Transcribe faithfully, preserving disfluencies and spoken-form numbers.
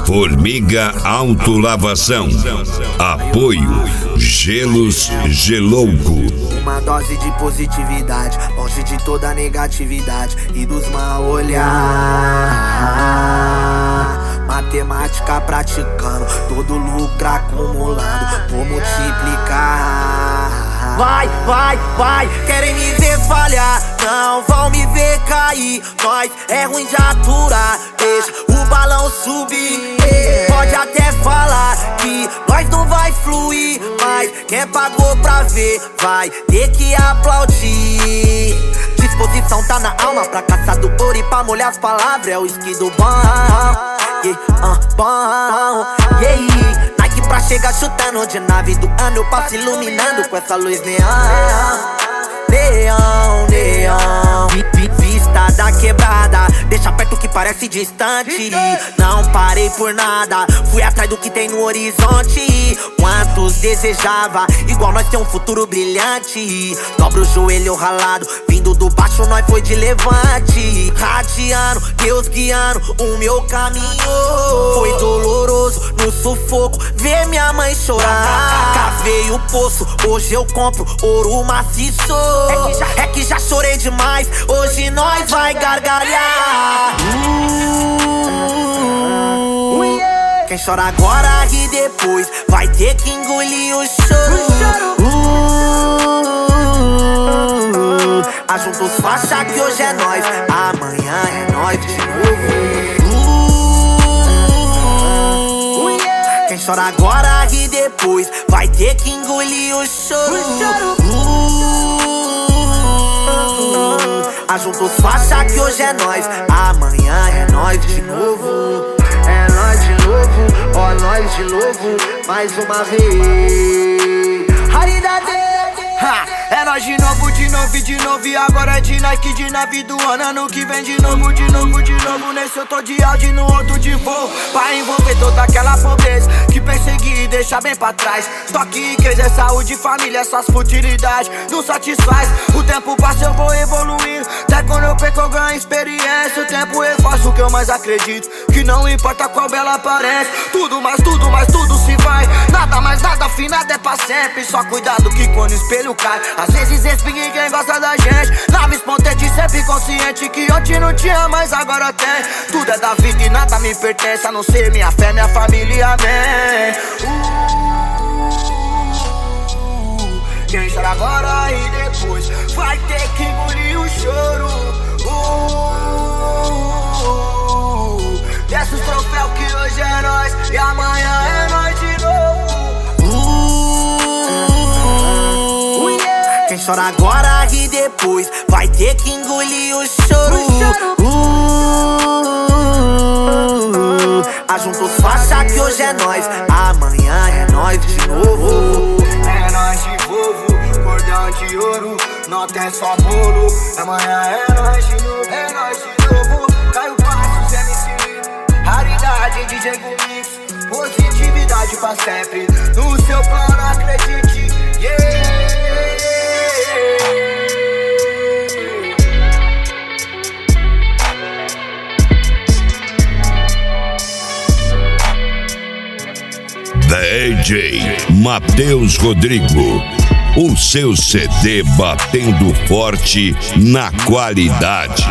Formiga Autolavação. Apoio Gelos Gelouco. Uma dose de positividade, longe de toda negatividade e dos mal olhar. Matemática praticando, todo lucro acumulando, vou multiplicar. Vai, vai, vai, querem me ver falhar, não vão me ver cair. Nós é ruim de aturar, deixa o balão subir. Pode até falar que nós não vai fluir, mas quem pagou pra ver vai ter que aplaudir. Disposição tá na alma pra caçar do ouro e pra molhar as palavras é o esquido bom. Yeah, uh, bom, yeah. Nike pra chegar chutando de nave do ano, eu passo iluminando com essa luz neon. Neon, neon, vista da quebrada, deixa perto que parece distante. Não parei por nada, fui atrás do que tem no horizonte. Quantos desejava, igual nós tem um futuro brilhante. Dobra o joelho ralado, vindo do baixo nós foi de levante. Radiando, Deus guiando o meu caminho. Foi doloroso, no sufoco, ver minha mãe chorar. Cavei o poço, hoje eu compro ouro maciço. É que já, é que já chorei demais, hoje nós vai gargalhar. uh, Quem chora agora e depois vai ter que engolir o choro. uh, Ajunta os faixa que hoje é nós, amanhã é nós de novo. uh, Quem chora agora e depois vai ter que engolir o choro. Ajunta os faixa que hoje é nós, amanhã é nós de novo. É nós de novo, ó nós de novo, mais uma vez. Raridade, ha, é nós de novo, de novo e de novo. E agora é de Nike, de nave do ano. Ano que vem de novo, de novo, de novo. Nesse eu tô de áudio, no outro de voo. Pra envolver toda aquela pobreza que persegui e deixa bem pra trás. Toque e igreja, é saúde, família, suas futilidades não satisfaz. O tempo passa, eu vou evoluindo. Até quando eu perco, eu ganho experiência. O tempo reforça o que eu mais acredito, que não importa qual bela aparece. Tudo mais, tudo mais, tudo se vai. Nada mais, nada afinado é pra sempre. Só cuidado que quando o espelho cai, às vezes espinha quem gosta da gente. Nave espontânea, sempre consciente que ontem não tinha, mas agora tem. Tudo é da vida e nada me pertence, a não ser minha fé, minha família, amém. uh, Quem chora agora e depois vai ter que engolir o choro. uh, Desce os troféus que hoje é nós e amanhã é nós de novo. Quem chora agora e depois vai ter que engolir o choro. uh, Ajunta os faixa que hoje é nós, amanhã é nós de novo. É nós de novo, cordão de ouro, não tem só bolo. Amanhã é nós de novo, é nós de novo. Caio Passos, M C, raridade, D J Gumix. Positividade pra sempre, no seu plano acredite, yeah. D J Matheus Rodrigo, o seu C D batendo forte na qualidade.